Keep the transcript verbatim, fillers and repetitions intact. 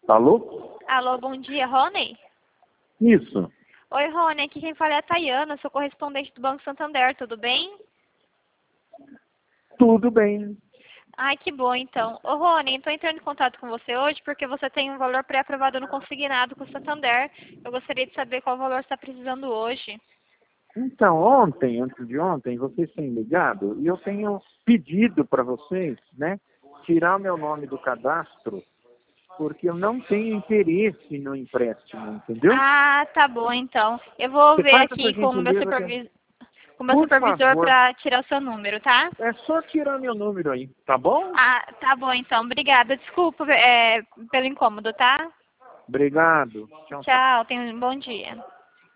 Alô? Alô, bom dia, Rony? Isso. Oi, Rony, aqui quem fala é a Tayana, sou correspondente do Banco Santander, tudo bem? Tudo bem. Ai, que bom, então. Ô, Rony, estou entrando em contato com você hoje porque você tem um valor pré-aprovado no consignado com o Santander. Eu gostaria de saber qual valor você está precisando hoje. Então, ontem, antes de ontem, vocês têm ligado e eu tenho pedido para vocês, né, tirar meu nome do cadastro, porque eu não tenho interesse no empréstimo, entendeu? Ah, tá bom, então. Eu vou Você ver faz essa aqui com o meu gentileza, que- supervisor, com o meu por supervisor favor. para tirar o seu número, tá? É só tirar meu número aí, tá bom? Ah, tá bom, então. Obrigada. Desculpa, é, pelo incômodo, tá? Obrigado. Tchau, tchau. Tchau, tenha um bom dia.